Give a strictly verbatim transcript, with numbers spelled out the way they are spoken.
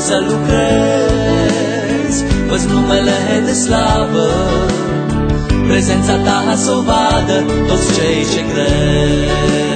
să lucrez, fă-ți numele de slavă, prezența ta să o vadă toți cei ce cred.